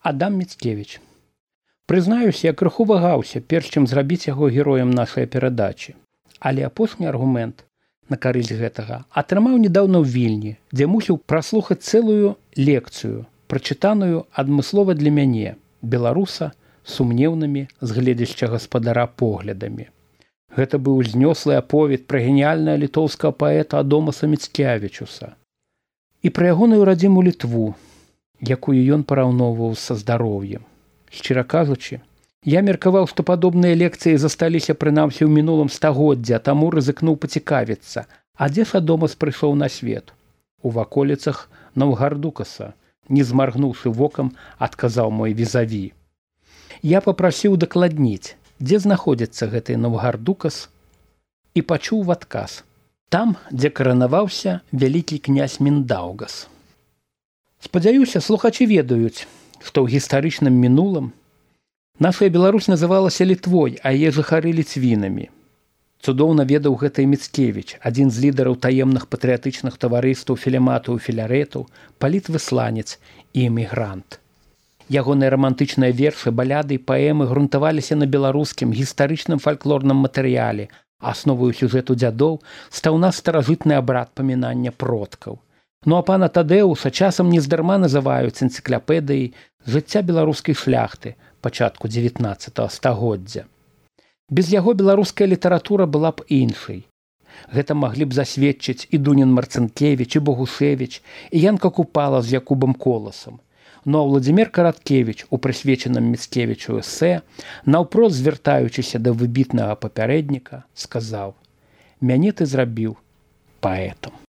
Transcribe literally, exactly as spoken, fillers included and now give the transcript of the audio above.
Адам Міцкевіч. Прызнаюся, я крыху вагаўся, перш чым зрабіць яго героем нашай перадачы. Але апошні аргумент на карысць гэтага атрымаў недаўна ў Вільні, дзе мусіў праслухаць цэлую лекцыю, прачытаную адмыслова для мяне, беларуса, сумнеўнымі з гледзяшча гаспадара поглядамі. Гэта быў узнёслы аповед пра геніяльнага літоўскага паэта Адомаса Міцкевічуса і пра ягоную радзіму Літву, якую ён параўноўваў са здароўем. Шчыра кажучы, я меркаваў, што падобныя лекцыі засталіся прынамсі ў мінулым стагоддзі, а таму рызыкнуў пацікавіцца, а дзе ж Адомас прыйшоў на свет? У ваколіцах Наўгардукаса, не змаргнуўшы вокам, адказаў мой візаві. Я папрасіў дакладніць, дзе знаходзіцца гэты Наўгардукас, і пачуў в адказ. Там, дзе каранаваўся вялікі князь Міндаўгас. Спадзяюся, слухачы ведаюць, што ў гістарычным мінулым наша Беларусь называлася Літвой, а яе жыхары ліцвінамі. Цудоўна ведаў гэта і Міцкевіч, адзін з лідараў таемных патрыятычных таварыстваў філематаў і філярэтаў, палітвысланец і эмігрант. Ягоныя рамантычныя вершы, баляды і паэмы грунтаваліся на беларускім гістарычным фальклорным матэрыяле, асноваю сюжэту дзядоў стаў нас старажытны абрад памінання продкаў. Ну а пана Тадэуса часам нездарма называюць энцыклапедыяй жыцця беларускай шляхты пачатку дзевятнаццатага стагоддзя. Без яго беларуская літаратура была б іншай. Гэта маглі б засведчыць і Дунін Марцынкевіч, і Богушевіч, і Янка Купала з Якубам Коласам. Ну а Владзімір Караткевіч у прысвечаным Міцкевічу эсэ, наўпрост звяртаючыся да выбітнага папярэдніка, сказаў: «Мяне ты зрабіў паэтам».